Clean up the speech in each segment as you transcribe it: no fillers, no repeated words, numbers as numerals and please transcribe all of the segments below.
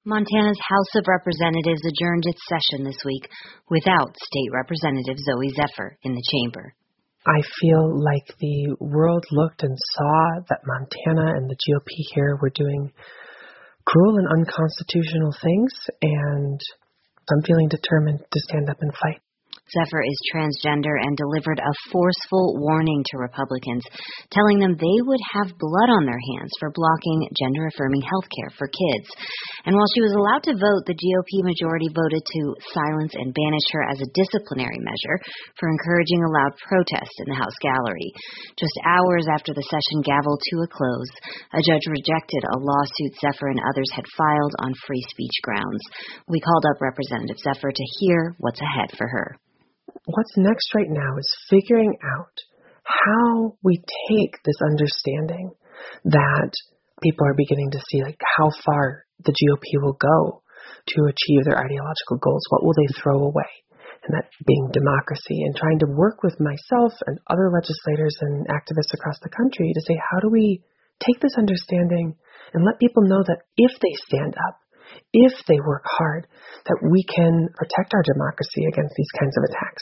Montana's House of Representatives adjourned its session this week without State Representative Zooey Zephyr in the chamber. I feel like the world looked and saw that Montana and the GOP here were doing cruel and unconstitutional things, and I'm feeling determined to stand up and fight. Zephyr is transgender and delivered a forceful warning to Republicans, telling them they would have blood on their hands for blocking gender-affirming health care for kids. And while she was allowed to vote, the GOP majority voted to silence and banish her as a disciplinary measure for encouraging a loud protest in the House gallery. Just hours after the session gavelled to a close, a judge rejected a lawsuit Zephyr and others had filed on free speech grounds. We called up Representative Zephyr to hear what's ahead for her. What's next right now is figuring out how we take this understanding that people are beginning to see, like how far the GOP will go to achieve their ideological goals. What will they throw away? And that being democracy, and trying to work with myself and other legislators and activists across the country to say, how do we take this understanding and let people know that if they stand up, if they work hard, that we can protect our democracy against these kinds of attacks.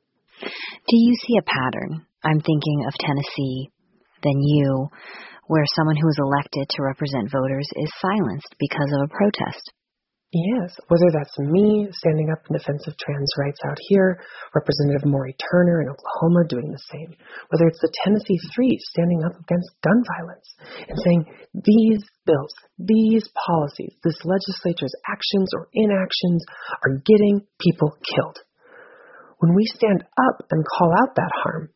Do you see a pattern? I'm thinking of Tennessee, then you, where someone who is elected to represent voters is silenced because of a protest. Yes, whether that's me standing up in defense of trans rights out here, Representative Maury Turner in Oklahoma doing the same, whether it's the Tennessee Three standing up against gun violence and saying these bills, these policies, this legislature's actions or inactions are getting people killed. When we stand up and call out that harm,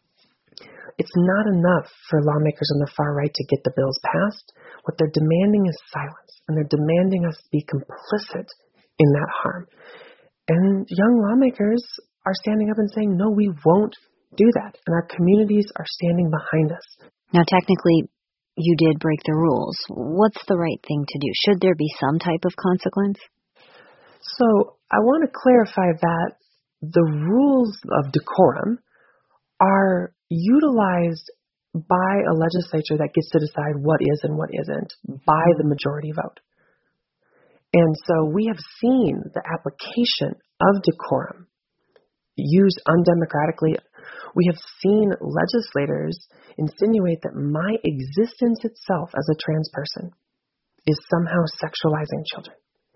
it's not enough for lawmakers on the far right to get the bills passed. What they're demanding is silence, and they're demanding us to be complicit in that harm. And young lawmakers are standing up and saying, no, we won't do that. And our communities are standing behind us. Now, technically, you did break the rules. What's the right thing to do? Should there be some type of consequence? So I want to clarify that the rules of decorum are utilized by a legislature that gets to decide what is and what isn't by the majority vote. And so we have seen the application of decorum used undemocratically. We have seen legislators insinuate that my existence itself as a trans person is somehow sexualizing children.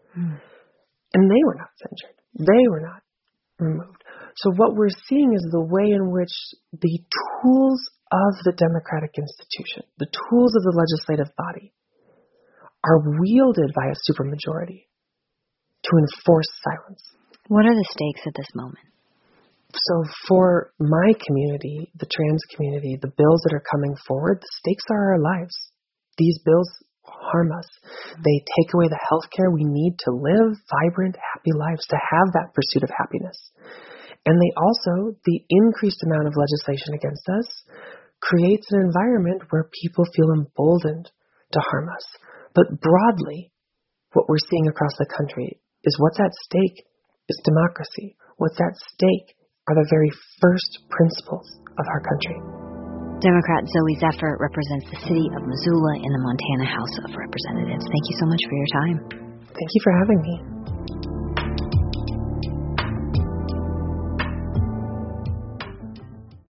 And they were not censured. They were not removed. So what we're seeing is the way in which the tools of the democratic institution, the tools of the legislative body, are wielded by a supermajority to enforce silence. What are the stakes at this moment? So for my community, the trans community, the bills that are coming forward, the stakes are our lives. These bills harm us. They take away the health care we need to live vibrant, happy lives, to have that pursuit of happiness. And they also, the increased amount of legislation against us creates an environment where people feel emboldened to harm us. But broadly, what we're seeing across the country is what's at stake is democracy. What's at stake are the very first principles of our country. Democrat Zooey Zephyr represents the city of Missoula in the Montana House of Representatives. Thank you so much for your time. Thank you for having me.